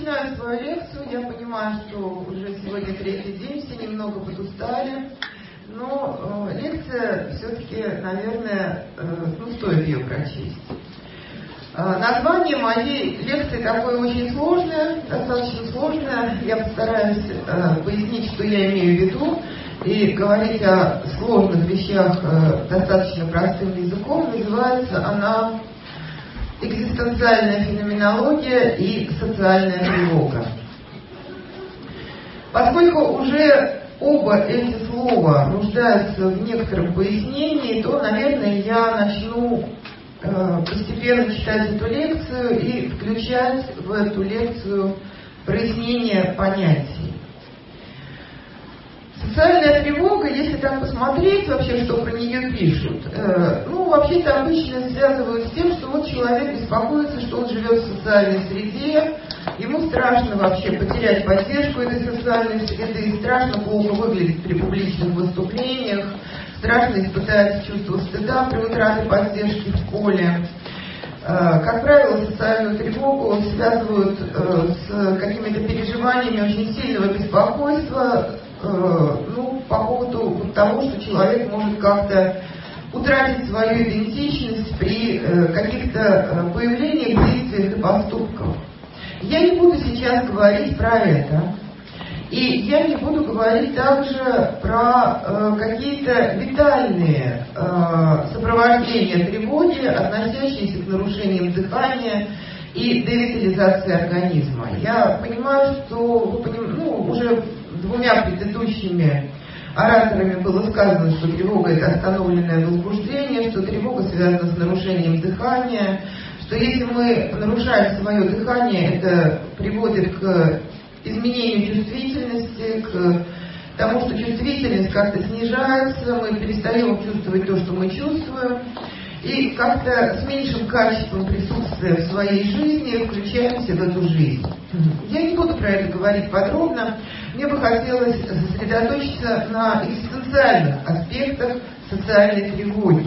начинаю свою лекцию. Я понимаю, что уже сегодня третий день, все немного подустали. Но лекция все-таки, наверное, стоит ее прочесть. Название моей лекции такое очень сложное, достаточно сложное. Я постараюсь пояснить, что я имею в виду, и говорить о сложных вещах достаточно простым языком. Называется она «Экзистенциальная феноменология и социальная тревога». Поскольку уже оба эти слова нуждаются в некотором пояснении, то, наверное, я начну постепенно читать эту лекцию и включать в эту лекцию прояснение понятий. Социальная тревога, если так посмотреть вообще, что про нее пишут, вообще-то обычно связывают с тем, что вот человек беспокоится, что он живет в социальной среде, ему страшно вообще потерять поддержку этой социальной среды, страшно плохо выглядеть при публичных выступлениях, страшно испытать чувство стыда при утрате поддержки в школе. Как правило, социальную тревогу связывают с какими-то переживаниями очень сильного беспокойства, по поводу того, что человек может как-то утратить свою идентичность при каких-то появлениях, действиях и поступках. Я не буду сейчас говорить про это. И я не буду говорить также про какие-то витальные сопровождения тревоги, относящиеся к нарушениям дыхания и девитализации организма. Я понимаю, что уже двумя предыдущими ораторами было сказано, что тревога – это остановленное возбуждение, что тревога связана с нарушением дыхания, что если мы нарушаем свое дыхание, это приводит к изменению чувствительности, к тому, что чувствительность как-то снижается, мы перестаем чувствовать то, что мы чувствуем, и как-то с меньшим качеством присутствия в своей жизни включаемся в эту жизнь. Я не буду про это говорить подробно, мне бы хотелось сосредоточиться на экзистенциальных аспектах социальной тревоги.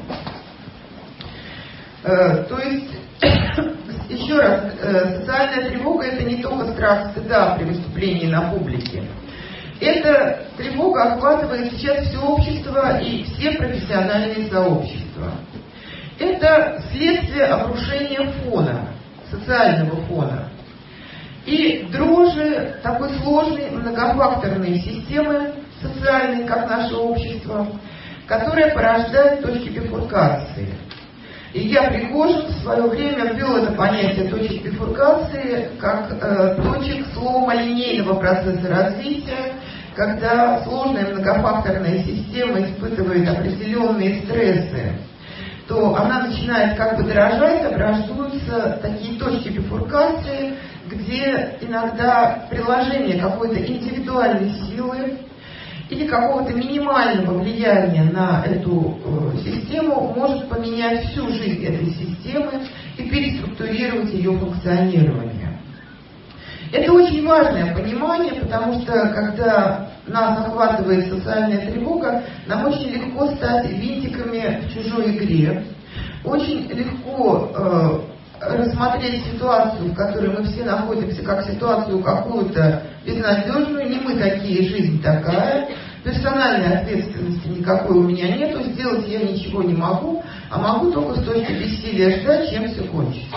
То есть, еще раз, социальная тревога – это не только страх стыда при выступлении на публике. Эта тревога охватывает сейчас все общество и все профессиональные сообщества. Это следствие обрушения фона, социального фона, и дрожи такой сложной многофакторной системы социальной, как наше общество, которая порождает точки бифуркации. Илья Пригожин в свое время ввел это понятие точек бифуркации как точек слома линейного процесса развития, когда сложная многофакторная система испытывает определенные стрессы, то она начинает как бы дрожать, образуются такие точки бифуркации, где иногда приложение какой-то индивидуальной силы или какого-то минимального влияния на эту систему может поменять всю жизнь этой системы и переструктурировать ее функционирование. Это очень важное понимание, потому что когда нас охватывает социальная тревога, нам очень легко стать винтиками в чужой игре, очень легко рассмотреть ситуацию, в которой мы все находимся, как ситуацию какую-то безнадежную, не мы такие, жизнь такая, персональной ответственности никакой у меня нету, сделать я ничего не могу, а могу только с точки бессилия ждать, чем все кончится.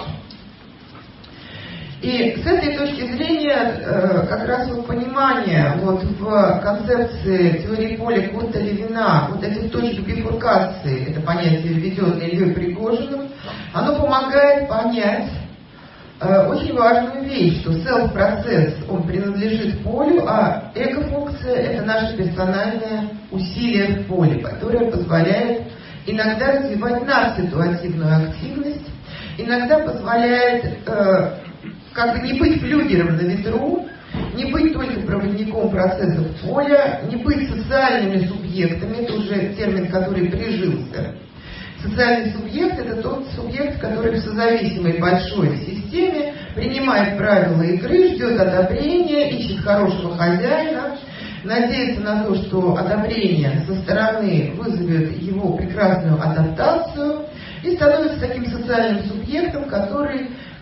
И с этой точки зрения как раз понимание в концепции теории поля Курта Левина этих точек бифуркации, это понятие, введенное Ильей Пригожиным, оно помогает понять очень важную вещь, что селф-процесс, он принадлежит полю, а эго-функция – это наше персональное усилие в поле, которое позволяет иногда развивать ситуативную активность, иногда позволяет не быть флюгером на ветру, не быть только проводником процессов поля, не быть социальными субъектами, это уже термин, который прижился. Социальный субъект – это тот субъект, который в созависимой большой системе принимает правила игры, ждет одобрения, ищет хорошего хозяина, надеется на то, что одобрение со стороны вызовет его прекрасную адаптацию и становится таким социальным субъектом, который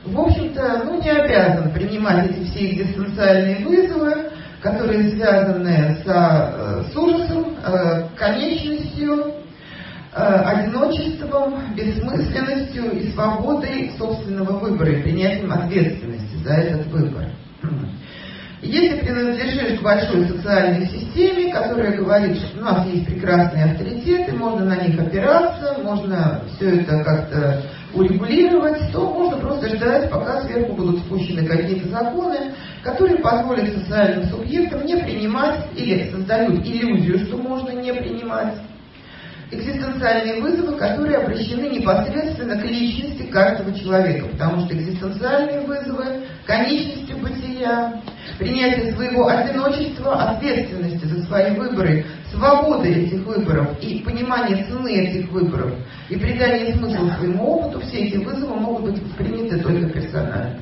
в общем-то, не обязан принимать эти все экзистенциальные вызовы, которые связаны с ужасом, конечностью, одиночеством, бессмысленностью и свободой собственного выбора и принятием ответственности за этот выбор. Если принадлежишь к большой социальной системе, которая говорит, что у нас есть прекрасные авторитеты, можно на них опираться, можно все это как-то урегулировать, то можно просто ждать, пока сверху будут спущены какие-то законы, которые позволят социальным субъектам не принимать или создают иллюзию, что можно не принимать экзистенциальные вызовы, которые обращены непосредственно к личности каждого человека, потому что экзистенциальные вызовы, конечности бытия, принятие своего одиночества, ответственности за свои выборы, свободы этих выборов и понимание цены этих выборов и придание смысла своему опыту, все эти вызовы могут быть восприняты только персонально.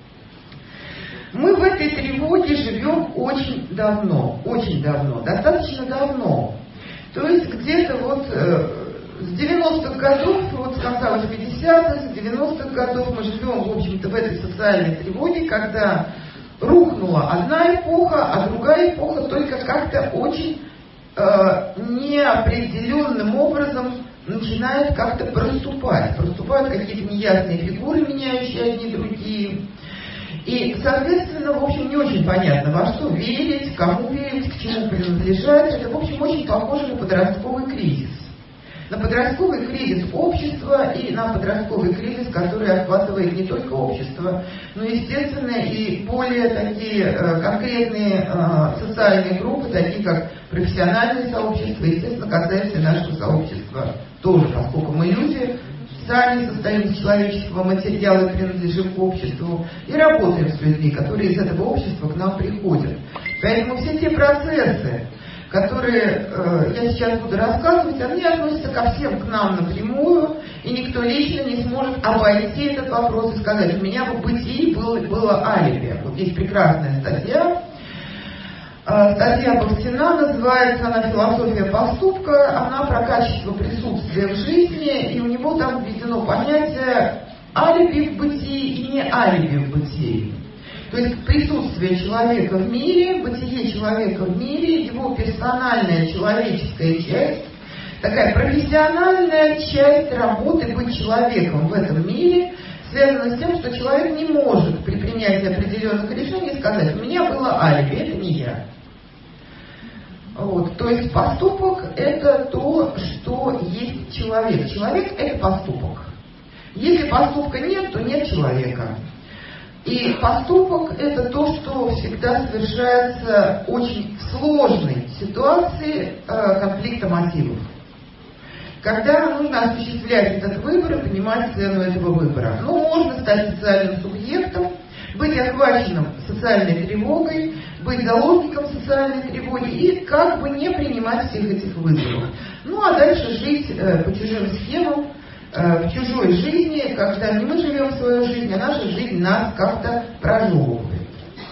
Мы в этой тревоге живем очень давно, достаточно давно. То есть где-то с 90-х годов, с конца 80-х, с 90-х годов мы живем, в общем-то, в этой социальной тревоге, когда рухнула одна эпоха, а другая эпоха только как-то очень неопределенным образом начинает как-то проступать. Проступают какие-то неясные фигуры, меняющие одни другие. И, соответственно, в общем, не очень понятно, во что верить, кому верить, к чему принадлежать. Это, в общем, очень похоже на подростковый кризис. На подростковый кризис общества и на подростковый кризис, который охватывает не только общество, но, естественно, и более такие конкретные социальные группы, такие как профессиональные сообщества, естественно, касается и нашего сообщества тоже, поскольку мы люди, сами состоим из человеческого материала и принадлежим к обществу, и работаем с людьми, которые из этого общества к нам приходят. Поэтому все те процессы, которые я сейчас буду рассказывать, они относятся ко всем к нам напрямую, и никто лично не сможет обойти этот вопрос и сказать, у меня в бытии было алиби. Вот есть прекрасная статья Бахтина, называется она «Философия поступка», она про качество присутствия в жизни, и у него там введено понятие алиби в бытии и не алиби в бытии. То есть присутствие человека в мире, бытие человека в мире, его персональная человеческая часть, такая профессиональная часть работы быть человеком в этом мире, связана с тем, что человек не может при принятии определенных решений сказать, у меня было алиби, это не я. То есть поступок – это то, что есть человек. Человек – это поступок. Если поступка нет, то нет человека. И поступок – это то, что всегда совершается очень в сложной ситуации конфликта мотивов. Когда нужно осуществлять этот выбор и понимать цену этого выбора. Можно стать социальным субъектом, быть охваченным социальной тревогой, быть заложником социальной тревоги и как бы не принимать всех этих вызовов. А дальше жить по чужим схемам, в чужой жизни, когда не мы живем свою жизнь, а наша жизнь нас как-то прожевывает.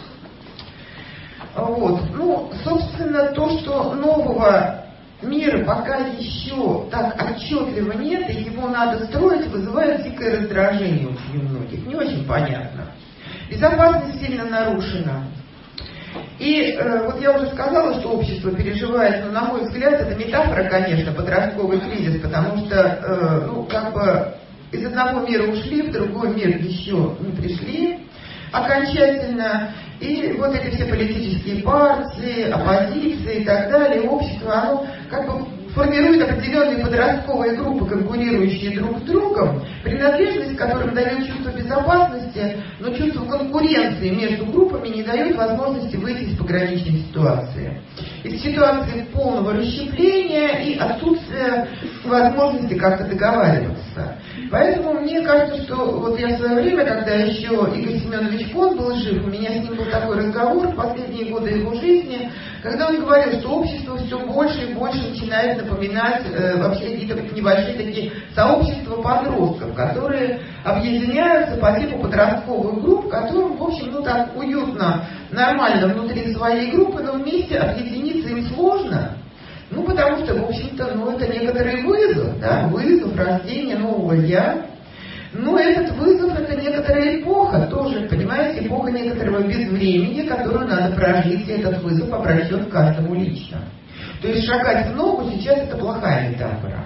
Собственно, то, что нового мира пока еще так отчетливо нет, и его надо строить, вызывает дикое раздражение у многих. Не очень понятно. Безопасность сильно нарушена. И я уже сказала, что общество переживает, но, на мой взгляд, это метафора, конечно, подростковый кризис, потому что, из одного мира ушли, в другой мир еще не пришли окончательно. И эти все политические партии, оппозиции и так далее, общество, оно формирует определенные подростковые группы, конкурирующие друг с другом, принадлежность к которым дает чувство безопасности, но чувство конкуренции между группами не дает возможности выйти из пограничной ситуации. Из ситуации полного расщепления и отсутствия возможности как-то договариваться. Поэтому мне кажется, что я в свое время, когда еще Игорь Семенович Кон был жив, у меня с ним был такой разговор в последние годы его жизни, когда он говорил, что общество все больше и больше начинает напоминать вообще какие-то небольшие такие сообщества подростков, которые объединяются по типу подростковых групп, которым, в общем, так уютно, нормально внутри своей группы, но вместе объединиться им сложно. Потому что, в общем-то, это некоторый вызов, вызов рождения нового «я». Но этот вызов – это некоторая эпоха, тоже, понимаете, эпоха некоторого безвремени, которую надо прожить, и этот вызов обращен к каждому лично. То есть шагать в ногу сейчас это плохая метафора.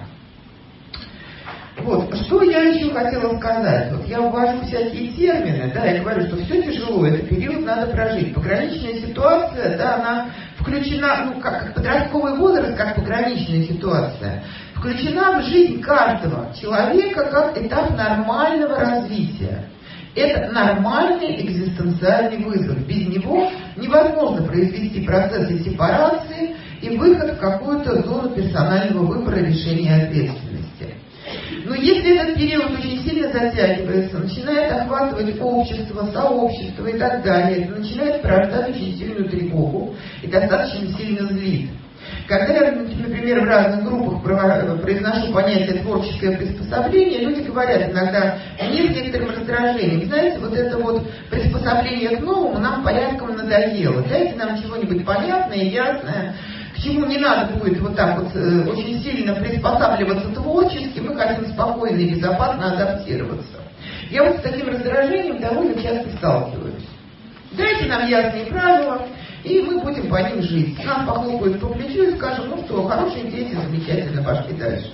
Вот, что я еще хотела сказать? Вот я ввожу всякие термины, да, я говорю, что все тяжело, этот период надо прожить. Пограничная ситуация, да, она включена, ну, как подростковый возраст, как пограничная ситуация, включена в жизнь каждого человека как этап нормального развития. Это нормальный экзистенциальный вызов. Без него невозможно произвести процессы сепарации и выход в какую-то зону персонального выбора решения ответственности. Но если этот период очень сильно затягивается, начинает охватывать общество, сообщество и так далее, это начинает порождать очень сильную тревогу и достаточно сильно злит. Когда я, например, в разных группах произношу понятие творческое приспособление, люди говорят иногда мне с некоторым раздражением: знаете, вот это вот приспособление к новому нам порядком надоело. Дайте нам чего-нибудь понятное, ясное, к чему не надо будет вот так вот очень сильно приспосабливаться творчески, мы хотим спокойно и безопасно адаптироваться. Я вот с таким раздражением довольно часто сталкиваюсь. Дайте нам ясные правила, и мы будем по ним жить. Нас похлопают по плечу и скажем: ну что, хорошие дети, замечательно, пошли дальше.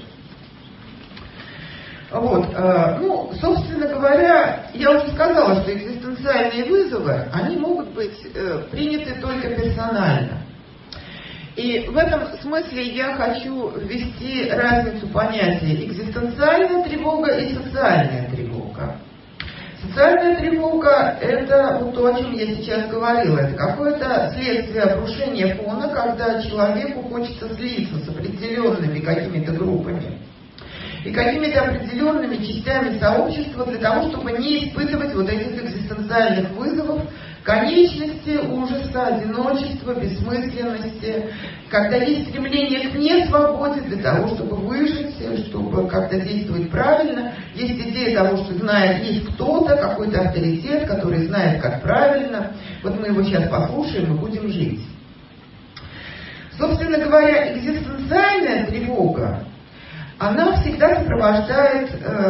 Вот, ну, собственно говоря, я уже сказала, что экзистенциальные вызовы, они могут быть приняты только персонально. И в этом смысле я хочу ввести разницу понятий экзистенциальная тревога и социальная тревога. Социальная тревога – это вот то, о чем я сейчас говорила. Это какое-то следствие обрушения фона, когда человеку хочется слиться с определенными какими-то группами и какими-то определенными частями сообщества для того, чтобы не испытывать вот этих экзистенциальных вызовов, конечности, ужаса, одиночества, бессмысленности, когда есть стремление к несвободе для того, чтобы выжить, чтобы как-то действовать правильно. Есть идея того, что знает, есть кто-то, какой-то авторитет, который знает, как правильно. Вот мы его сейчас послушаем и будем жить. Собственно говоря, экзистенциальная тревога, она всегда сопровождает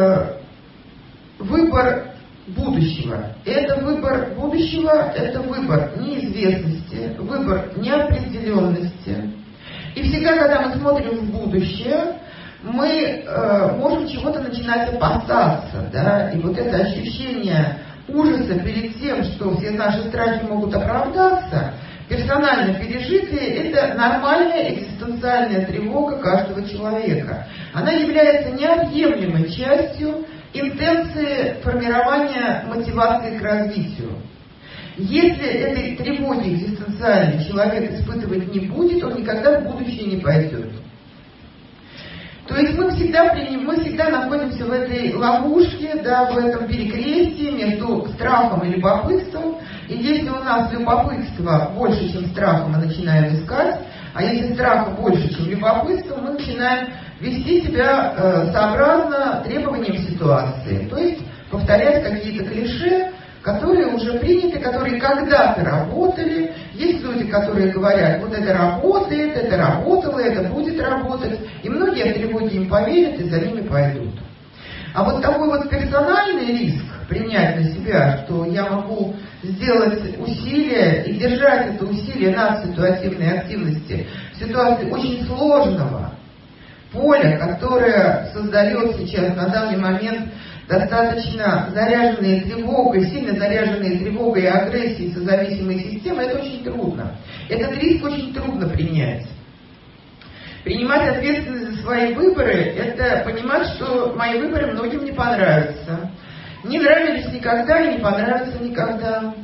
выбор будущего. Это выбор будущего, это выбор неизвестности, выбор неопределенности. И всегда, когда мы смотрим в будущее, мы можем чего-то начинать опасаться, да, и вот это ощущение ужаса перед тем, что все наши страхи могут оправдаться, персонально пережитые, это нормальная экзистенциальная тревога каждого человека. Она является неотъемлемой частью интенции формирования мотивации к развитию. Если этой тревоги экзистенциальной человек испытывать не будет, он никогда в будущее не пойдет. То есть мы всегда находимся в этой ловушке, да, в этом перекрестии между страхом и любопытством. И если у нас любопытство больше, чем страха, мы начинаем искать, а если страха больше, чем любопытство, мы начинаем вести себя сообразно требованиям ситуации. То есть повторять какие-то клише, которые уже приняты, которые когда-то работали. Есть люди, которые говорят: вот это работает, это работало, это будет работать. И многие в тревоге им поверят и за ними пойдут. А вот такой вот персональный риск принять на себя, что я могу сделать усилие и держать это усилие над ситуативной активности в ситуации очень сложного поля, которое создает сейчас на данный момент достаточно заряженные тревогой, сильно заряженные тревогой и агрессией созависимой системы, это очень трудно. Этот риск очень трудно принять. Принимать ответственность за свои выборы – это понимать, что мои выборы многим не понравятся. Не нравились никогда и не понравятся никогда.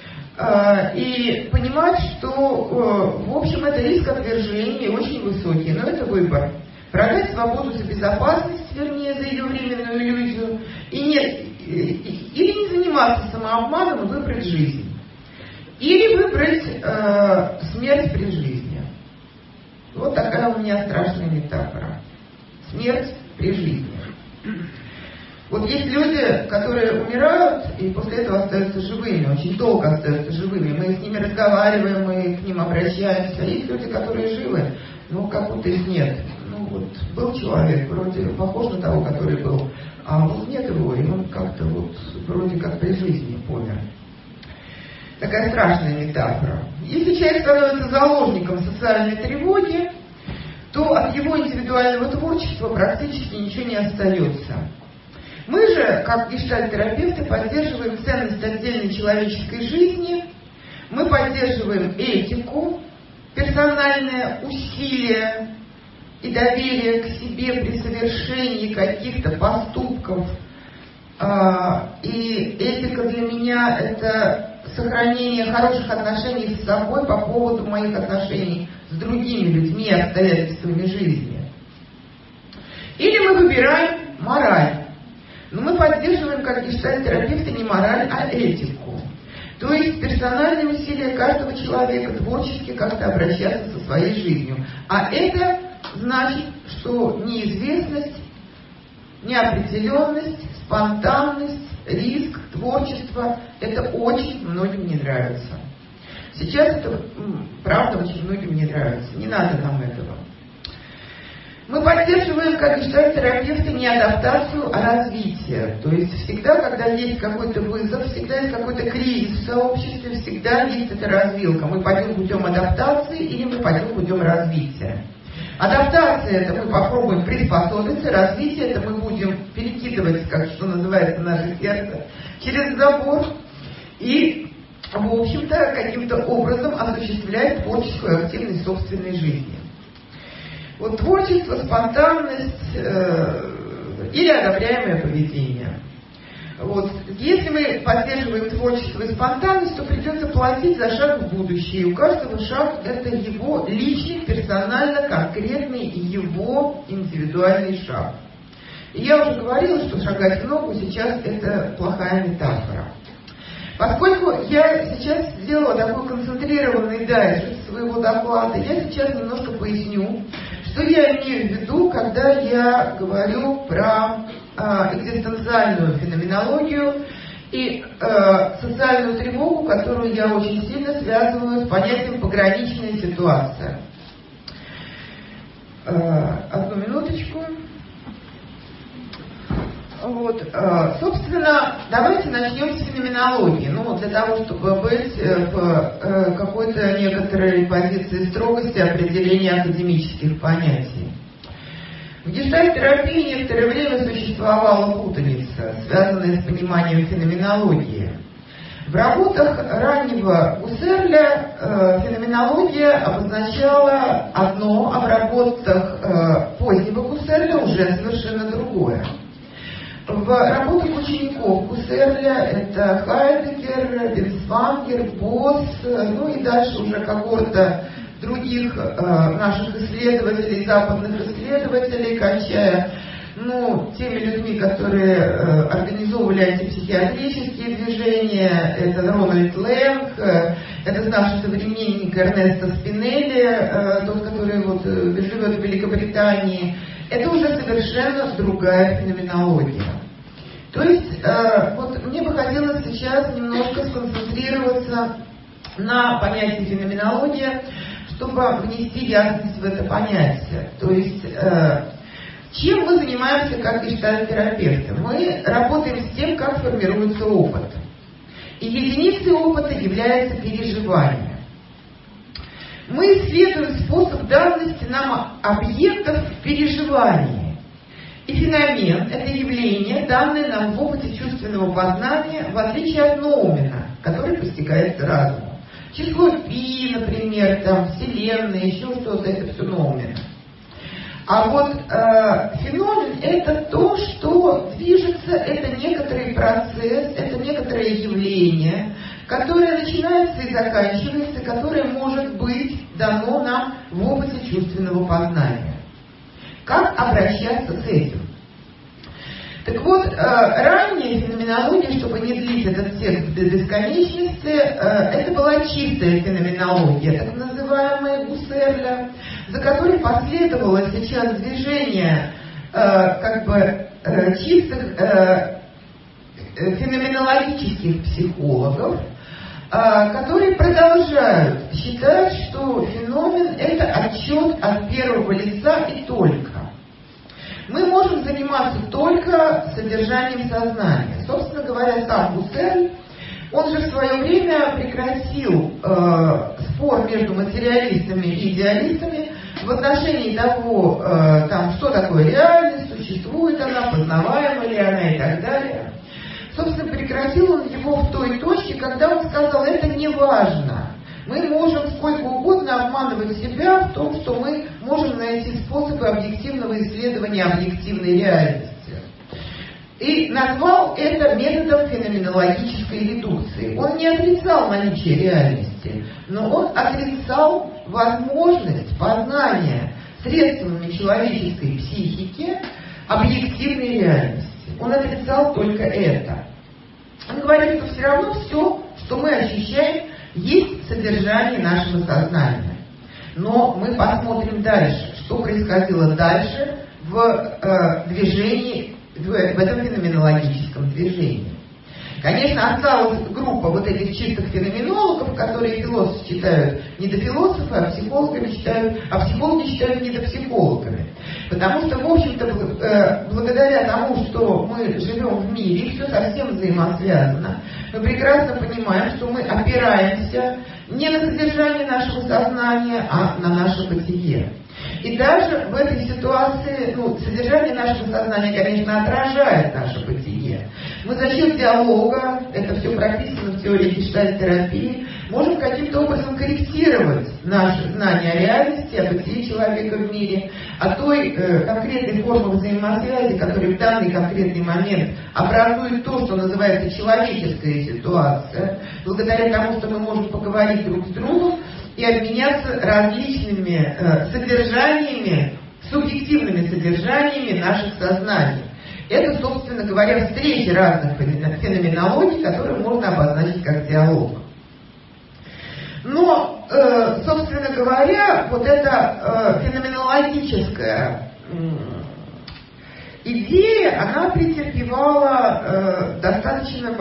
И понимать, что, в общем, это риск отвержения очень высокий, но это выбор. Продать свободу за безопасность, вернее, за ее временную иллюзию, или не заниматься самообманом и выбрать жизнь. Или выбрать смерть при жизни. Вот такая у меня страшная метафора. Смерть при жизни. Вот есть люди, которые умирают и после этого остаются живыми, очень долго остаются живыми. Мы с ними разговариваем, мы к ним обращаемся. Есть люди, которые живы, но как будто их нет. Ну вот, был человек, вроде похож на того, который был, а вот нет его, и он как-то вот вроде как при жизни помер. Такая страшная метафора. Если человек становится заложником социальной тревоги, то от его индивидуального творчества практически ничего не остается. Мы же, как гештальт-терапевты, поддерживаем ценность отдельной человеческой жизни, мы поддерживаем этику, персональное усилие и доверие к себе при совершении каких-то поступков. И этика для меня – это сохранение хороших отношений с собой по поводу моих отношений с другими людьми и обстоятельствами жизни. Или мы выбираем мораль. Но мы поддерживаем как гештальт-терапевты не мораль, а этику. То есть персональные усилия каждого человека творчески как-то обращаться со своей жизнью. А это значит, что неизвестность, неопределенность, спонтанность, риск, творчество – это очень многим не нравится. Сейчас это, правда, очень многим не нравится. Не надо нам этого. Мы поддерживаем, как гештальт-терапевты, не адаптацию, а развитие. То есть всегда, когда есть какой-то вызов, всегда есть какой-то кризис в сообществе, всегда есть эта развилка. Мы пойдем путем адаптации или мы пойдем путем развития. Адаптация – это мы попробуем приспособиться, развитие – это мы будем перекидывать, как что называется, наше сердце через забор и, в общем-то, каким-то образом осуществлять творческую активность собственной жизни. Вот творчество, спонтанность или одобряемое поведение. Вот. Если мы поддерживаем творчество и спонтанность, то придется платить за шаг в будущее. И у каждого шаг это его личный, персонально, конкретный, его индивидуальный шаг. И я уже говорила, что шагать в ногу сейчас это плохая метафора. Поскольку я сейчас сделала такой концентрированный дайджест своего доклада, я сейчас немножко поясню, что я имею в виду, когда я говорю про экзистенциальную феноменологию и социальную тревогу, которую я очень сильно связываю с понятием пограничная ситуация. Одну минуточку. Вот, собственно, давайте начнем с феноменологии. Ну, для того, чтобы быть в какой-то некоторой позиции строгости определения академических понятий. В гештальт-терапии некоторое время существовала путаница, связанная с пониманием феноменологии. В работах раннего Гуссерля феноменология обозначала одно, а в работах позднего Гуссерля уже совершенно другое. В работах учеников Гуссерля это Хайдеггер, Бенсвангер, Босс, ну и дальше уже когорта других наших исследователей, западных исследователей, кончая теми людьми, которые организовывали антипсихиатрические движения, это Рональд Лэнг, это наш современник Эрнесто Спинелли, тот, который вот живет в Великобритании. Это уже совершенно другая феноменология. То есть, вот мне бы хотелось сейчас немножко сконцентрироваться на понятии феноменология, чтобы внести ясность в это понятие. То есть, чем мы занимаемся как гештальт-терапевты? Мы работаем с тем, как формируется опыт. И единицей опыта является переживание. Мы исследуем способ данности нам объектов в переживании. И феномен – это явление, данное нам в опыте чувственного познания, в отличие от ноумена, который постигается разумом. Число π, например, там, Вселенная, еще что-то, это все ноумен. А вот феномен – это то, что движется, это некоторый процесс, это некоторое явление, которое начинается и заканчивается, которое может быть дано нам в опыте чувственного познания. Как обращаться с этим? Так вот, ранняя феноменология, чтобы не длить этот текст до бесконечности, это была чистая феноменология, так называемая Гуссерля, за которой последовало сейчас движение чистых феноменологических психологов, которые продолжают считать, что феномен – это отчет от первого лица и только. Мы можем заниматься только содержанием сознания. Собственно говоря, сам Гуссерль, он же в свое время прекратил спор между материалистами и идеалистами в отношении того, что такое реальность, существует она, познаваема ли она и так далее. Собственно, прекратил он его в той точке, когда он сказал, это не важно. Мы можем сколько угодно обманывать себя в том, что мы можем найти способы объективного исследования объективной реальности. И назвал это методом феноменологической редукции. Он не отрицал наличие реальности, но он отрицал возможность познания средствами человеческой психики объективной реальности. Он отрицал только это. Он говорит, что все равно все, что мы ощущаем, есть содержание нашего сознания. Но мы посмотрим дальше, что происходило дальше в движении, в этом феноменологическом движении. Конечно, осталась группа вот этих чистых феноменологов, которые философы считают недофилософы, а психологи считают недопсихологами. Потому что, в общем-то, благодаря тому, что мы живем в мире, все совсем взаимосвязано, мы прекрасно понимаем, что мы опираемся не на содержание нашего сознания, а на наше бытие. И даже в этой ситуации, содержание нашего сознания, конечно, отражает наше бытие. Мы за счет диалога, это все прописано в теории гештальт-терапии, можем каким-то образом корректировать наше знание о реальности, о бытии человека в мире, о той конкретной форме взаимосвязи, которая в данный конкретный момент образует то, что называется человеческая ситуация, благодаря тому, что мы можем поговорить друг с другом и обменяться различными содержаниями, субъективными содержаниями наших сознаний. Это, собственно говоря, встречи разных феноменологий, которые можно обозначить как диалог. Но, собственно говоря, вот эта феноменологическая идея, она претерпевала достаточно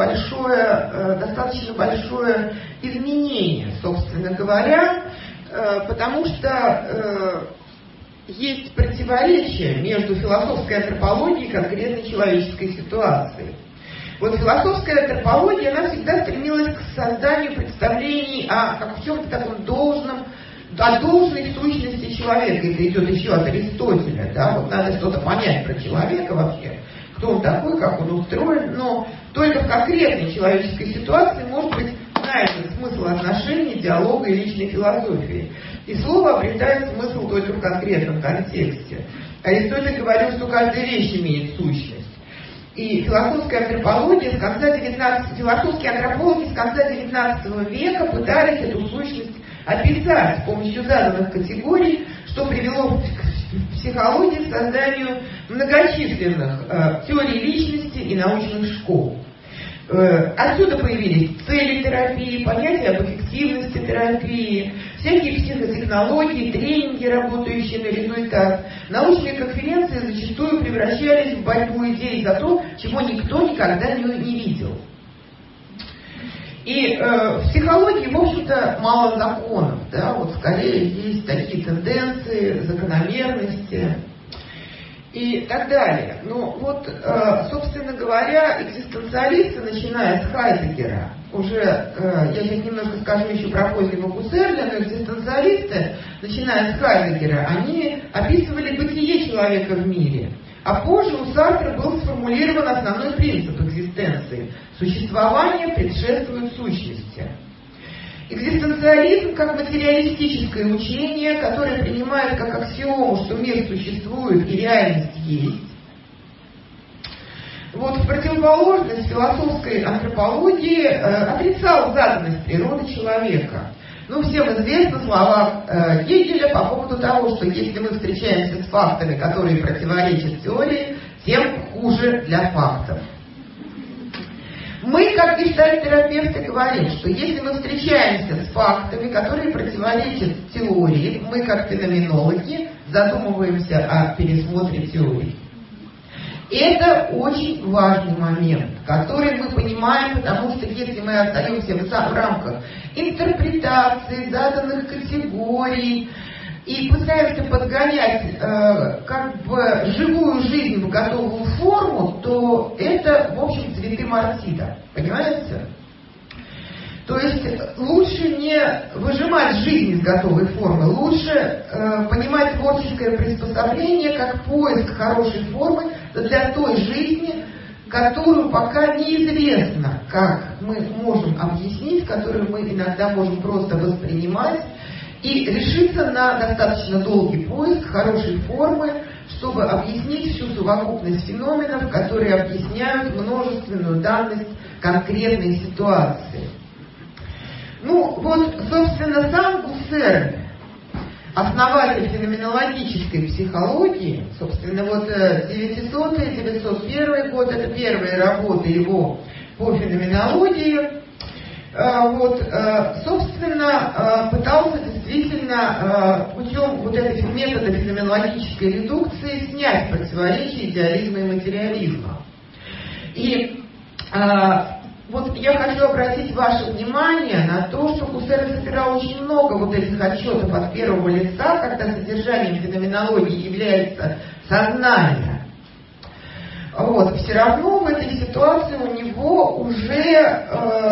большое изменение, собственно говоря, потому что есть противоречие между философской антропологией и конкретной человеческой ситуацией. Вот философская антропология, она всегда стремилась к созданию представлений о чем-то таком должном, о должной сущности человека. Это идет еще от Аристотеля, да, вот надо что-то понять про человека вообще, кто он такой, как он устроен, но только в конкретной человеческой ситуации может быть найден смысл отношений, диалога и личной философии. И слово обретает смысл только в конкретном контексте. Аристотель говорил, что каждая вещь имеет сущность. И философские антропологи с конца XIX века пытались эту сущность описать с помощью заданных категорий, что привело в психологии к созданию многочисленных теорий личности и научных школ. Отсюда появились цели терапии, понятия об эффективности терапии, всякие психотехнологии, тренинги, работающие на результат. Научные конференции зачастую превращались в борьбу идей за то, чего никто никогда не видел. И в психологии, в общем-то, мало законов, да, вот скорее есть такие тенденции, закономерности и так далее. Ну вот, собственно говоря, экзистенциалисты, начиная с Хайдеггера, уже, я сейчас немножко скажу еще про позднего Гуссерля, но экзистенциалисты, начиная с Хайдеггера, они описывали бытие человека в мире. А позже у Сартра был сформулирован основной принцип экзистенции. Существование предшествует сущности. Экзистенциализм как материалистическое учение, которое принимает как аксиому, что мир существует и реальность есть. Вот в противоположность философской антропологии отрицал заданность природы человека. Ну, всем известны слова Гегеля по поводу того, что если мы встречаемся с фактами, которые противоречат теории, тем хуже для фактов. Мы, как гештальт-терапевты, говорим, что если мы встречаемся с фактами, которые противоречат теории, мы, как феноменологи, задумываемся о пересмотре теорий. Это очень важный момент, который мы понимаем, потому что если мы остаемся в рамках интерпретации заданных категорий, и пытаемся подгонять как бы живую жизнь в готовую форму, то это, в общем, цветы марсита. Понимаете? То есть лучше не выжимать жизнь из готовой формы, лучше понимать творческое приспособление как поиск хорошей формы для той жизни, которую пока неизвестно, как мы можем объяснить, которую мы иногда можем просто воспринимать, и решиться на достаточно долгий поиск хорошей формы, чтобы объяснить всю совокупность феноменов, которые объясняют множественную данность конкретной ситуации. Ну, вот, собственно, сам Гуссерль, основатель феноменологической психологии, собственно, вот 900-901 год, это первые работы его по феноменологии, вот, собственно, пытался действительно путем вот этого метода феноменологической редукции снять противоречия идеализма и материализма. И вот я хочу обратить ваше внимание на то, что Гуссерль собирал очень много вот этих отчетов от первого лица, когда содержанием феноменологии является сознание. Вот. Все равно в этой ситуации у него уже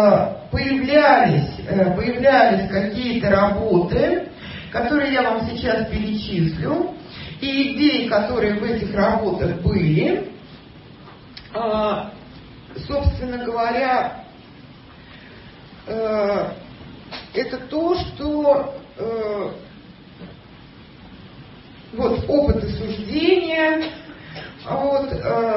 появлялись какие-то работы, которые я вам сейчас перечислю, и идеи, которые в этих работах были, собственно говоря, это то, что вот опыты суждения, вот,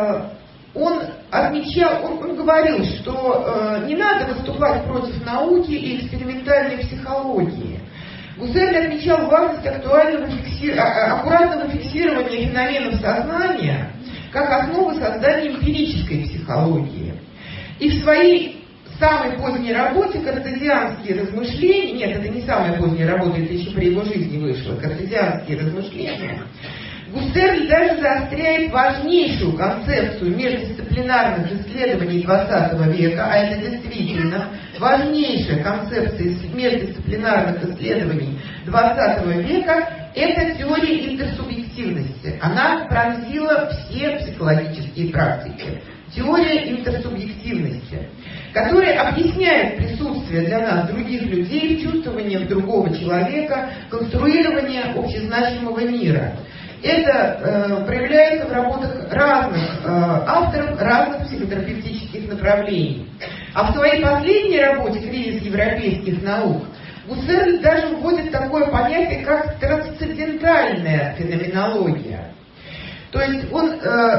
он отмечал, он говорил, что не надо выступать против науки и экспериментальной психологии. Гуссерль отмечал важность аккуратного фиксирования феноменов сознания как основы создания эмпирической психологии. И в своей самой поздней работе «Картезианские размышления», нет, это не самая поздняя работа, это еще при его жизни вышло, «Картезианские размышления», Гуссерль даже заостряет важнейшую концепцию междисциплинарных исследований XX века, а это действительно важнейшая концепция междисциплинарных исследований XX века, это теория интерсубъективности. Она пронзила все психологические практики. Теория интерсубъективности, которая объясняет присутствие для нас других людей в чувствовании другого человека, конструирование общезначимого мира. Это проявляется в работах разных авторов, разных психотерапевтических направлений. А в своей последней работе «Кризис европейских наук» Гуссерль даже вводит такое понятие, как трансцендентальная феноменология. То есть он,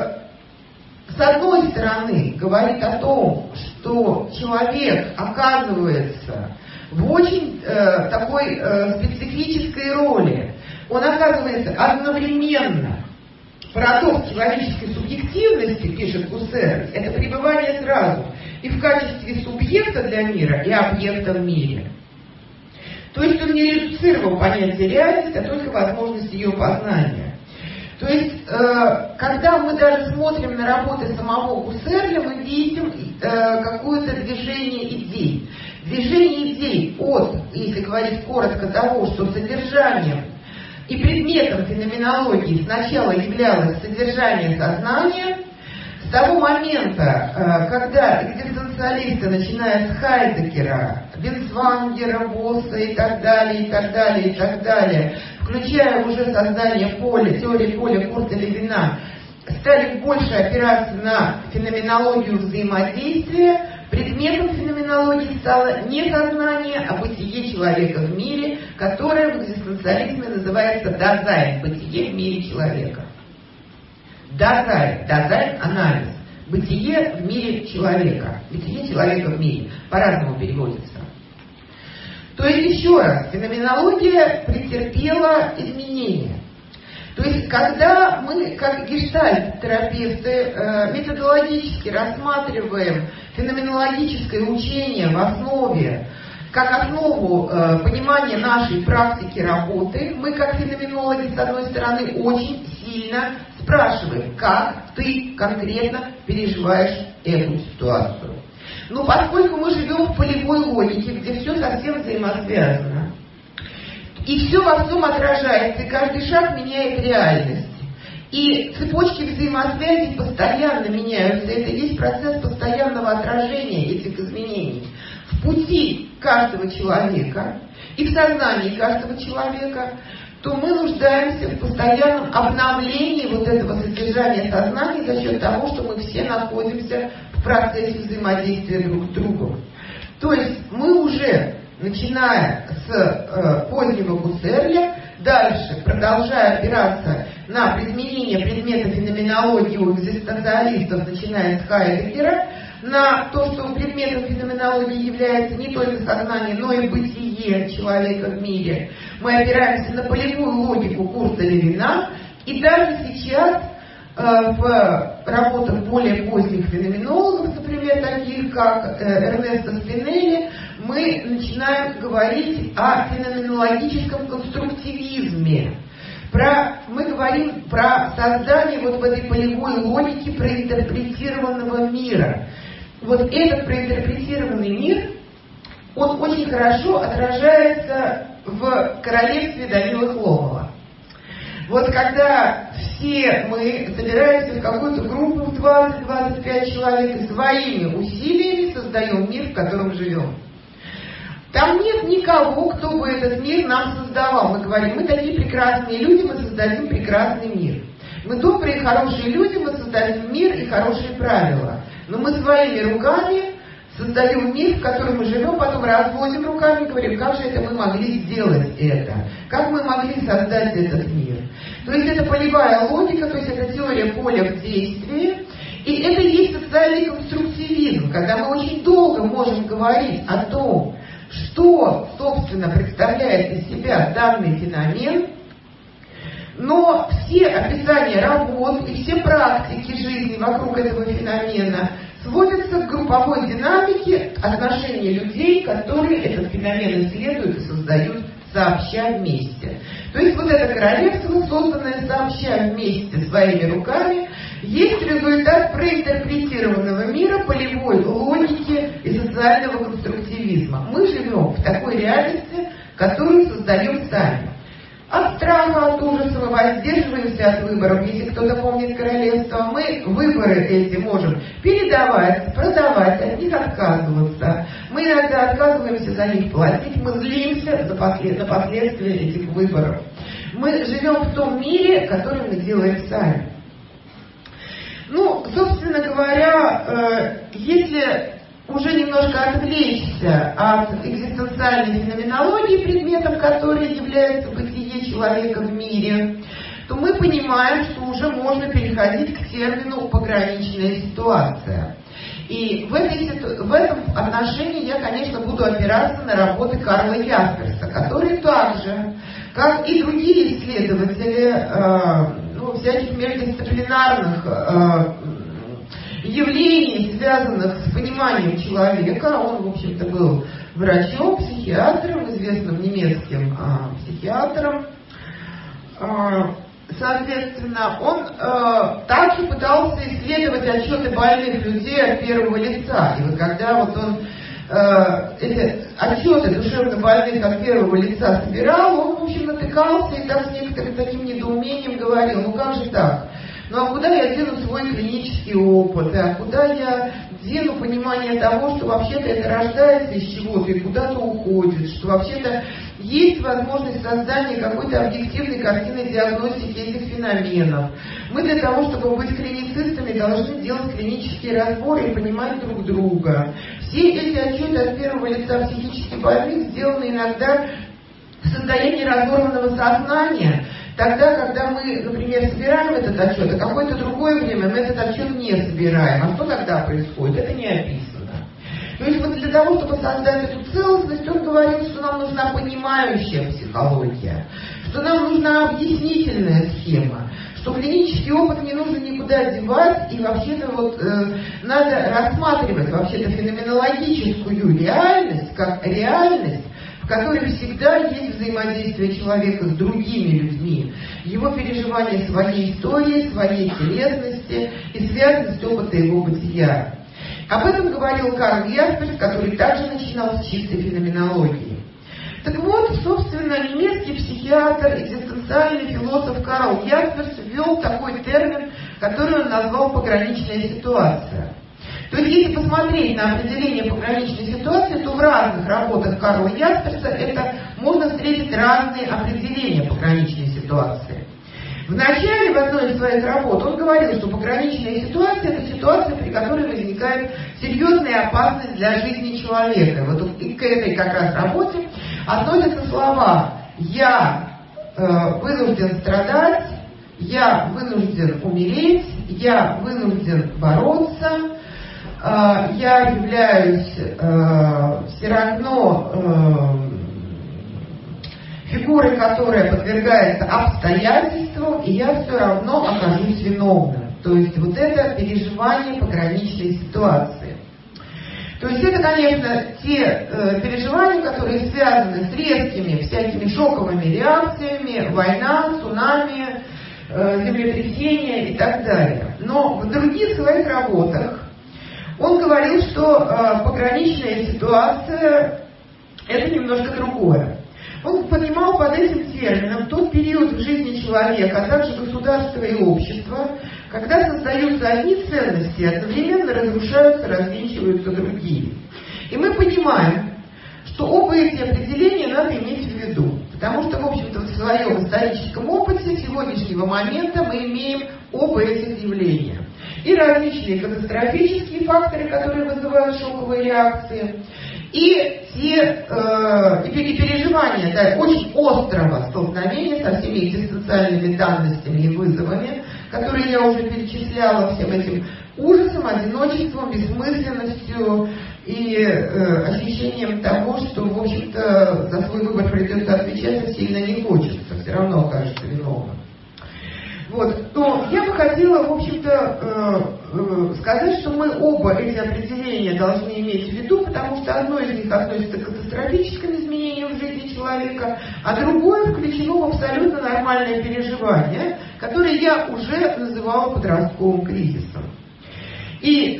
с одной стороны, говорит о том, что человек оказывается в очень такой специфической роли. Он оказывается одновременно, парадокс человеческой субъективности, пишет Гуссерль, это пребывание сразу и в качестве субъекта для мира, и объекта в мире. То есть он не редуцировал понятие реальности, а только возможность ее познания. То есть, когда мы даже смотрим на работы самого Гуссерля, мы видим какое-то движение идей. Движение идей от, если говорить коротко, того, что содержанием и предметом феноменологии сначала являлось содержание сознания, с того момента, когда экзистенциалисты, начиная с Хайдеггера, Бенцвангера, Босса и так далее, и так далее, и так далее, включая уже создание поля, теории поля Курта Левина, стали больше опираться на феноменологию взаимодействия, предметом феноменологии стало не сознание, а бытие человека в мире, которое в экзистенциализме называется дазайн, бытие в мире человека. Дазайн, анализ, бытие в мире человека, бытие человека в мире, по-разному переводится. То есть, еще раз, феноменология претерпела изменения. То есть, когда мы, как гештальт-терапевты, методологически рассматриваем феноменологическое учение в основе, как основу понимания нашей практики работы, мы, как феноменологи, с одной стороны, очень сильно спрашиваем, как ты конкретно переживаешь эту ситуацию. Но поскольку мы живем в полевой логике, где все совсем взаимосвязано, И все во всем отражается, и каждый шаг меняет реальность. И цепочки взаимосвязи постоянно меняются. Это есть процесс постоянного отражения этих изменений в пути каждого человека и в сознании каждого человека. То мы нуждаемся в постоянном обновлении вот этого содержания сознания за счет того, что мы все находимся в процессе взаимодействия друг с другом. То есть мы уже, начиная с позднего Гуссерля, дальше, продолжая опираться на изменение предмета феноменологии у экзистенциалистов, начиная с Хайдеггера, на то, что предметом феноменологии является не только сознание, но и бытие человека в мире. Мы опираемся на полевую логику Курта Левина, и даже сейчас в работах более поздних феноменологов, например, таких как Эрнесто Спинелли, мы начинаем говорить о феноменологическом конструктивизме. Мы говорим про создание вот в этой полевой логике проинтерпретированного мира. Вот этот проинтерпретированный мир, он очень хорошо отражается в королевстве Данилы Хлопова. Вот когда все мы собираемся в какую-то группу в 20-25 человек и своими усилиями создаем мир, в котором живем. Там нет никого, кто бы этот мир нам создавал. Мы говорим, мы такие прекрасные люди, мы создадим прекрасный мир. Мы добрые и хорошие люди, мы создадим мир и хорошие правила. Но мы своими руками создаем мир, в котором мы живем, потом разводим руками и говорим, как же это мы могли сделать это? Как мы могли создать этот мир? То есть это полевая логика, то есть это теория поля в действии. И это и есть социальный конструктивизм, когда мы очень долго можем говорить о том, что, собственно, представляет из себя данный феномен, но все описания работ и все практики жизни вокруг этого феномена сводятся к групповой динамике отношений людей, которые этот феномен исследуют и создают сообща вместе. То есть вот это королевство, созданное сообща вместе своими руками, есть результат проинтерпретированного мира, полевой логики и социального конструктивизма. Мы живем в такой реальности, которую создаем сами. От страха, от ужаса мы воздерживаемся от выборов. Если кто-то помнит королевство, мы выборы эти можем передавать, продавать, от них отказываться. Мы иногда отказываемся за них платить, мы злимся на последствия этих выборов. Мы живем в том мире, который мы делаем сами. Ну, собственно говоря, если уже немножко отвлечься от экзистенциальной феноменологии, предметом которой является бытие человека в мире, то мы понимаем, что уже можно переходить к термину «пограничная ситуация». И в этом отношении я, конечно, буду опираться на работы Карла Ясперса, которые также, как и другие исследователи всяких междисциплинарных явлений, связанных с пониманием человека. Он, в общем-то, был врачом, психиатром, известным немецким психиатром. Соответственно, он также пытался исследовать отчеты больных людей от первого лица. И вот когда вот он эти отчеты душевно больных от первого лица собирал, он, в общем, натыкался и так с некоторым таким недоумением говорил, ну как же так? Ну а куда я дену свой клинический опыт? А куда я дену понимание того, что вообще-то это рождается из чего-то и куда-то уходит? Что вообще-то есть возможность создания какой-то объективной картины диагностики этих феноменов. Мы для того, чтобы быть клиницистами, должны делать клинические разборы и понимать друг друга. Все эти отчеты от первого лица психически больных сделаны иногда в состоянии разорванного сознания, тогда, когда мы, например, собираем этот отчет, а какое-то другое время мы этот отчет не собираем. А что тогда происходит? Это не описано. То есть вот для того, чтобы создать эту целостность, он говорил, что нам нужна понимающая психология, что нам нужна объяснительная схема, что клинический опыт не нужно никуда девать, и вообще-то надо рассматривать вообще-то феноменологическую реальность как реальность, в которой всегда есть взаимодействие человека с другими людьми, его переживание своей истории, своей телесности и связанность опыта его бытия. Об этом говорил Карл Ясперс, который также начинал с чистой феноменологии. Так вот, собственно, немецкий психиатр, экзистенциальный философ Карл Ясперс ввел такой термин, который он назвал «пограничная ситуация». То есть, если посмотреть на определение пограничной ситуации, то в разных работах Карла Ясперса это можно встретить разные определения пограничной ситуации. Вначале, в одной из своих работ, он говорил, что пограничная ситуация – это ситуация, при которой возникает серьезная опасность для жизни человека. Вот и к этой как раз работе относятся слова «я вынужден страдать», «я вынужден умереть», «я вынужден бороться», «я являюсь все равно фигурой, которая подвергается обстоятельствам, и я все равно окажусь виновным». То есть вот это переживание пограничной ситуации. То есть это, конечно, те переживания, которые связаны с резкими всякими шоковыми реакциями, война, цунами, землетрясения и так далее. Но в других своих работах он говорил, что пограничная ситуация – это немножко другое. Он понимал под этим термином тот период в жизни человека, а также государства и общества, когда создаются одни ценности, одновременно разрушаются, развенчиваются другие. И мы понимаем, что оба эти определения надо иметь в виду, потому что, в общем-то, в своем историческом опыте сегодняшнего момента мы имеем оба этих явления. И различные катастрофические факторы, которые вызывают шоковые реакции, и те переживания, да, очень острого столкновения со всеми экзистенциальными данностями и вызовами, которые я уже перечисляла, всем этим ужасом, одиночеством, бессмысленностью и ощущением того, что, в общем-то, за свой выбор придется отвечать, а сильно не хочется, все равно окажется виновным. Вот, то я бы хотела, в общем-то, сказать, что мы оба эти определения должны иметь в виду, потому что одно из них относится к катастрофическим изменениям в жизни человека, а другое включено в абсолютно нормальное переживание, которое я уже называла подростковым кризисом. И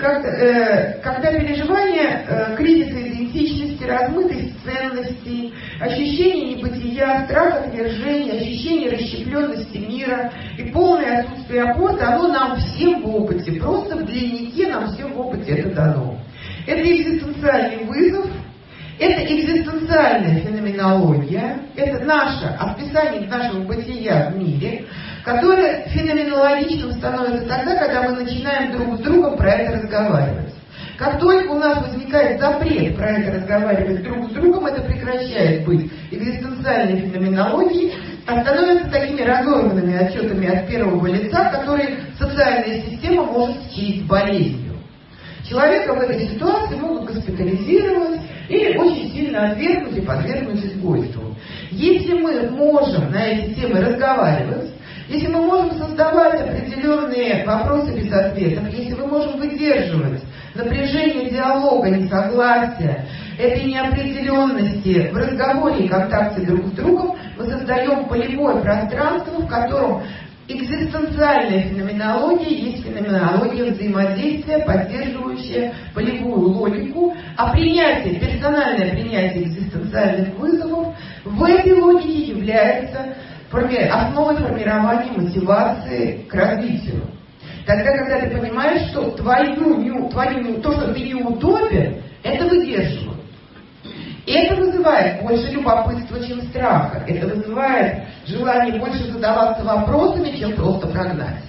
когда переживание кризиса идентичности, размытость ценностей, ощущение небытия, страх отвержения, ощущение расщепленности мира и полное отсутствие опоры, оно нам всем в опыте, просто в длиннике нам всем в опыте это дано. Это экзистенциальный вызов, это экзистенциальная феноменология, это наше описание нашего бытия в мире, которое феноменологичным становится тогда, когда мы начинаем друг с другом про это разговаривать. Как только у нас возникает запрет про это разговаривать друг с другом, это прекращает быть экзистенциальной феноменологией, а становится такими разорванными отчетами от первого лица, которые социальная система может счесть болезнью. Человека в этой ситуации могут госпитализировать или очень сильно отвергнуть и подвергнуть изгойству. Если мы можем на эти темы разговаривать, если мы можем создавать определенные вопросы без ответов, если мы можем выдерживать напряжение диалога, несогласия, этой неопределенности в разговоре и контакте друг с другом, мы создаем полевое пространство, в котором экзистенциальная феноменология есть феноменология взаимодействия, поддерживающая полевую логику, а принятие, персональное принятие экзистенциальных вызовов в этой логике является основой формирования мотивации к развитию. Тогда, когда ты понимаешь, что то, что ты неудобен, это выдерживает. И это вызывает больше любопытства, чем страха. Это вызывает желание больше задаваться вопросами, чем просто прогнать.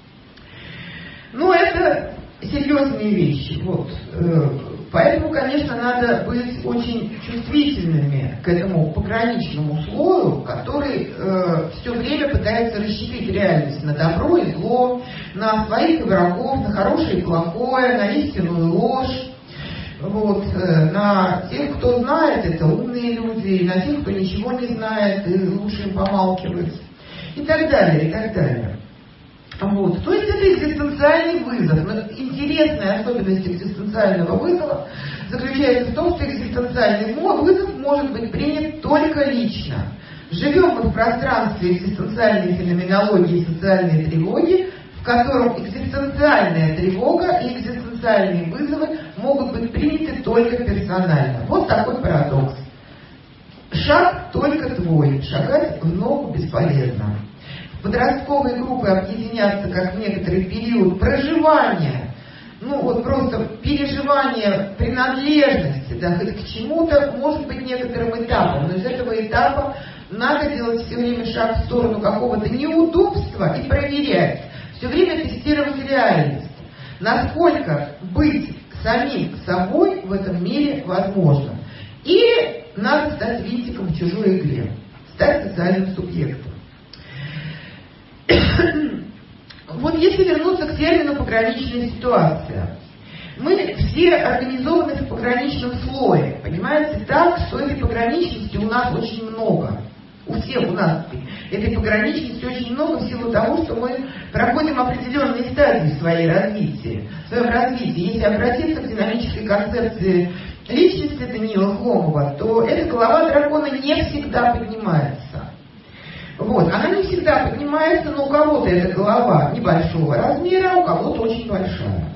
Но это серьезные вещи. Вот. Поэтому, конечно, надо быть очень чувствительными к этому пограничному слою, который все время пытается расщепить реальность на добро и зло, на своих и врагов, на хорошее и плохое, на истину и ложь. Вот, на тех, кто знает, это умные люди, и на тех, кто ничего не знает, и лучше им помалкивать, и так далее, и так далее. Вот. То есть это экзистенциальный вызов. Но интересная особенность экзистенциального вызова заключается в том, что экзистенциальный вызов может быть принят только лично. Живем мы в пространстве экзистенциальной феноменологии и социальной тревоги, в котором экзистенциальная тревога и экзистенциальные вызовы могут быть приняты только персонально. Вот такой парадокс. Шаг только твой, шагать в ногу бесполезно. Подростковые группы объединяться как в некоторый период проживания, ну вот просто переживания принадлежности, да, хоть к чему-то, может быть некоторым этапом, но из этого этапа надо делать все время шаг в сторону какого-то неудобства и проверять, все время тестировать реальность, насколько быть самим собой в этом мире возможно. Или надо стать винтиком в чужой игре, стать социальным субъектом. Вот если вернуться к термину «пограничная ситуация», мы все организованы в пограничном слое, понимаете, так, что этой пограничности у нас очень много. У всех у нас этой пограничности очень много в силу того, что мы проходим определенные стадии в своем развитии. Если обратиться к динамической концепции личности Даниила Хломова, то эта голова дракона не всегда поднимается. Вот, она не всегда поднимается, но у кого-то эта голова небольшого размера, а у кого-то очень большая.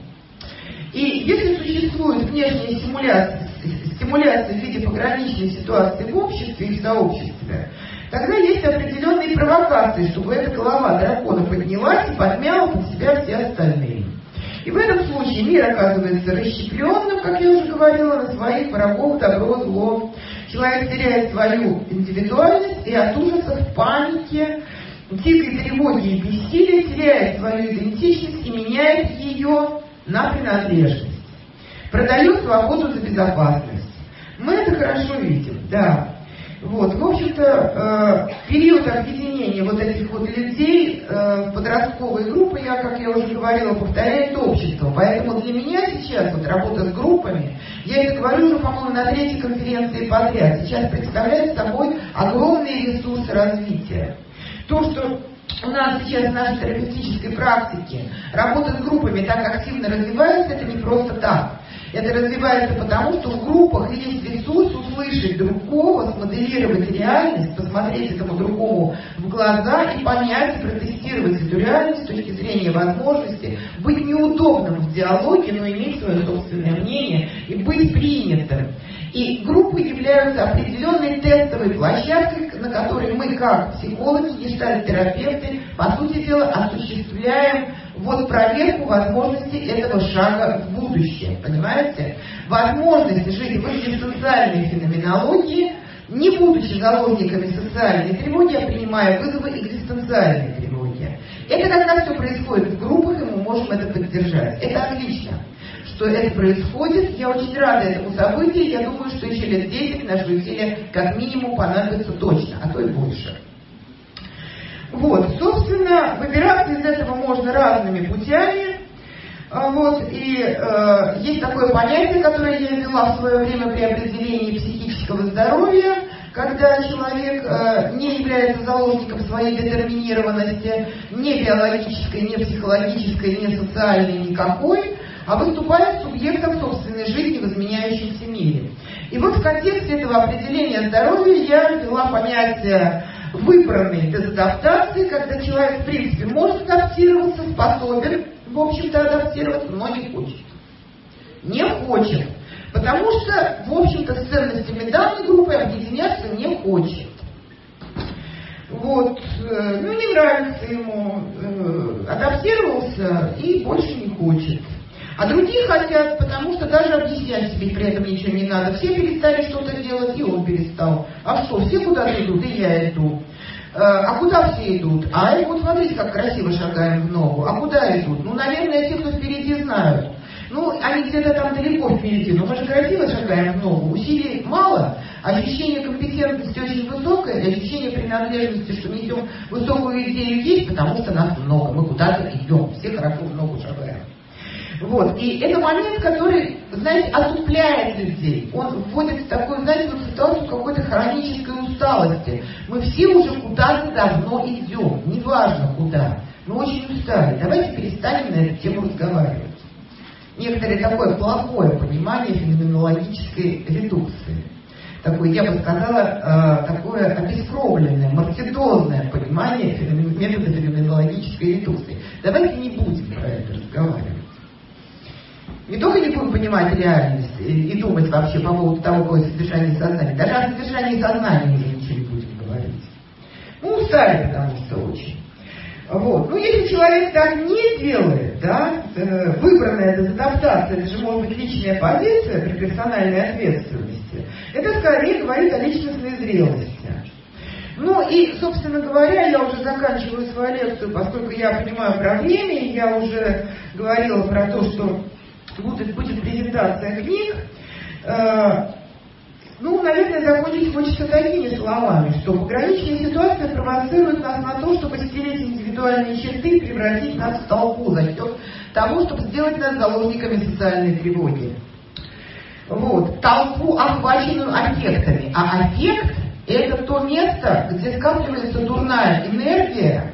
И если существует внешняя стимуляция в виде пограничной ситуации в обществе и в сообществе, тогда есть определенные провокации, чтобы эта голова дракона поднялась и подмяла под себя все остальные. И в этом случае мир оказывается расщепленным, как я уже говорила, на своих врагов добро, зло. Человек теряет свою индивидуальность и от ужаса в панике, дикой тревоги и бессилия теряет свою идентичность и меняет ее на принадлежность. Продает свободу за безопасность. Мы это хорошо видим, да. Вот, в общем-то, период объединения вот этих вот людей в подростковые группы, как я уже говорила, повторяет общество. Поэтому для меня сейчас вот работа с группами, я это говорю уже, по-моему, на 3-й конференции подряд, сейчас представляет собой огромные ресурсы развития. То, что у нас сейчас в нашей терапевтической практике работа с группами так активно развивается, это не просто так. Это развивается потому, что в группах есть ресурс услышать другого, смоделировать реальность, посмотреть этому другому в глаза и понять, и протестировать эту реальность с точки зрения возможности быть неудобным в диалоге, но иметь свое собственное мнение и быть принятым. И группы являются определенной тестовой площадкой, на которой мы, как психологи, гештальт-терапевты, по сути дела, осуществляем вот проверку возможности этого шага в будущее. Понимаете? Возможность жить в экзистенциальной феноменологии, не будучи заложниками социальной тревоги, а принимая вызовы экзистенциальной тревоги. Это как раз все происходит в группах, и мы можем это поддержать. Это отлично, что это происходит. Я очень рада этому событию. Я думаю, что еще лет 10 нашей усилия как минимум понадобится точно, а то и больше. Вот, собственно, выбираться из этого можно разными путями. Вот, и есть такое понятие, которое я ввела в свое время при определении психического здоровья, когда человек не является заложником своей детерминированности, ни биологической, ни психологической, ни социальной, никакой, а выступает субъектом собственной жизни в изменяющемся мире. И вот в контексте этого определения здоровья я ввела понятие выбранной дезадаптации, когда человек, в принципе, может адаптироваться, способен, в общем-то, адаптироваться, но не хочет. Не хочет. Потому что, в общем-то, с ценностями данной группы объединяться не хочет. Вот. Ну, не нравится ему. Адаптировался и больше не хочет. А другие хотят, потому что даже объяснять себе при этом ничего не надо. Все перестали что-то делать, и он перестал. А что, все куда-то идут, и я иду. А куда все идут? А вот смотрите, как красиво шагаем в ногу. А куда идут? Ну, наверное, те, кто впереди, знают. Ну, они где-то там далеко впереди, но мы же красиво шагаем в ногу. Усилий мало, ощущение компетентности очень высокое, и ощущение принадлежности, что несем высокую идею, есть, потому что нас много, мы куда-то идем, все хорошо в ногу шагаем. Вот. И это момент, который, знаете, отупляет людей. Он вводит в такую, знаете, вот ситуацию какой-то хронической усталости. Мы все уже куда-то давно идем, неважно куда. Мы очень устали. Давайте перестанем на эту тему разговаривать. Некоторое такое плохое понимание феноменологической редукции. Такое, я бы сказала, такое обескровленное, маркетозное понимание метода феноменологической редукции. Давайте не будем про это разговаривать. Не только не будем понимать реальность и думать вообще по поводу того, какое содержание сознания, даже о содержании сознания уже ничего не будем устали, потому что очень. Вот. Ну, если человек так не делает, да, выбранная дезадаптация, это же может быть личная позиция при персональной ответственности, это скорее говорит о личностной зрелости. Ну и, собственно говоря, я уже заканчиваю свою лекцию, поскольку я понимаю про время, я уже говорила про то, что будет презентация книг. Ну, наверное, закончить хочется такими словами, что пограничная ситуация провоцирует нас на то, чтобы стереть индивидуальные черты и превратить нас в толпу за счет того, чтобы сделать нас заложниками социальной тревоги. Вот. Толпу, охваченную аффектами. А аффект – это то место, где скапливается дурная энергия,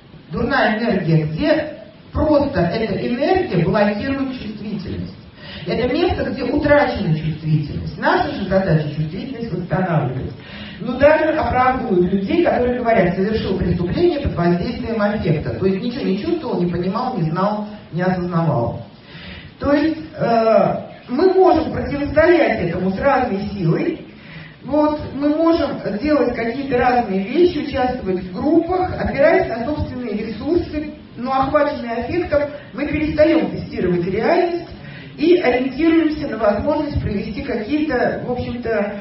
где просто эта энергия блокирует чувствительность. Это место, где утрачена чувствительность. Наша же задача чувствительность восстанавливать. Но даже оправдывают людей, которые говорят, совершил преступление под воздействием аффекта. То есть ничего не чувствовал, не понимал, не знал, не осознавал. То есть мы можем противостоять этому с разной силой. Вот, мы можем делать какие-то разные вещи, участвовать в группах, опираясь на собственные ресурсы, но охваченные аффектом мы перестаем тестировать реальность и ориентируемся на возможность провести какие-то, в общем-то,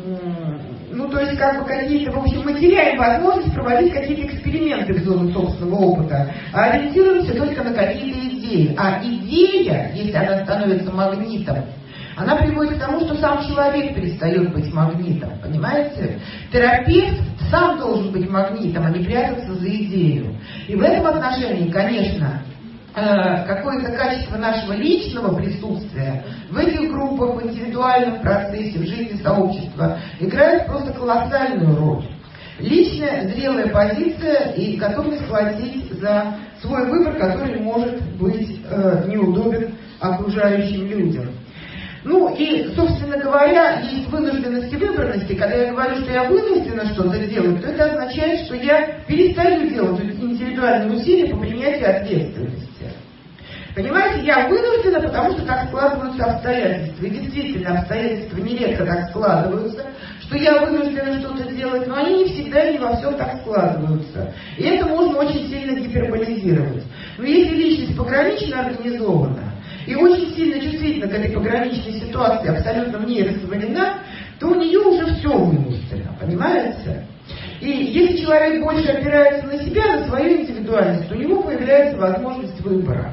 ну, то есть, как бы какие-то, в общем, мы теряем возможность проводить какие-то эксперименты в зону собственного опыта, а ориентируемся только на какие-то идеи. А идея, если она становится магнитом, она приводит к тому, что сам человек перестает быть магнитом, понимаете? Терапевт сам должен быть магнитом, а не прятаться за идею. И в этом отношении, конечно, какое-то качество нашего личного присутствия в этих группах, в индивидуальном процессе, в жизни сообщества играет просто колоссальную роль. Личная зрелая позиция и готовность платить за свой выбор, который может быть неудобен окружающим людям. Ну и, собственно говоря, есть вынужденность и выбранность. И когда я говорю, что я вынуждена что-то делать, то это означает, что я перестаю делать индивидуальные усилия по принятию ответственности. Понимаете, я вынуждена, потому что так складываются обстоятельства. И действительно, обстоятельства нередко так складываются, что я вынуждена что-то делать, но они не всегда и не во всем так складываются. И это можно очень сильно гиперболизировать. Но если личность погранично организована и очень сильно чувствительна к этой пограничной ситуации, абсолютно в ней растворена, то у нее уже все вынуждено, понимаете? И если человек больше опирается на себя, на свою индивидуальность, у него появляется возможность выбора.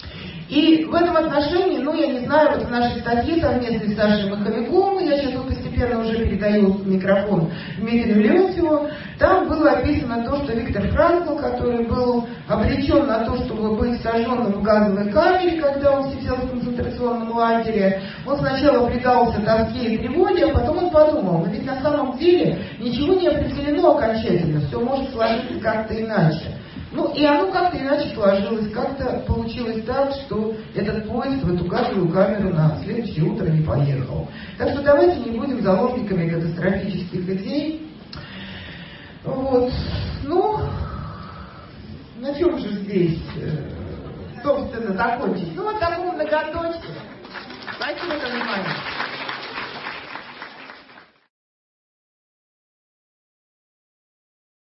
И в этом отношении, ну, я не знаю, вот в нашей статье совместной с Сашей Маховиком, я сейчас постепенно уже передаю микрофон Дмитрию Леонтьеву, там было описано то, что Виктор Франкл, который был обречен на то, чтобы быть сожженным в газовой камере, когда он сидел в концентрационном лагере, он сначала предался тоске и тревоге, а потом он подумал, но ведь на самом деле ничего не определено окончательно, все может сложиться как-то иначе. Ну, и оно как-то иначе сложилось, как-то получилось так, что этот поезд в эту газовую камеру на следующее утро не поехал. Так что давайте не будем заложниками катастрофических идей. Вот. Ну, на чем же здесь, собственно, закончить? Ну, вот такому многоточию. Спасибо за внимание.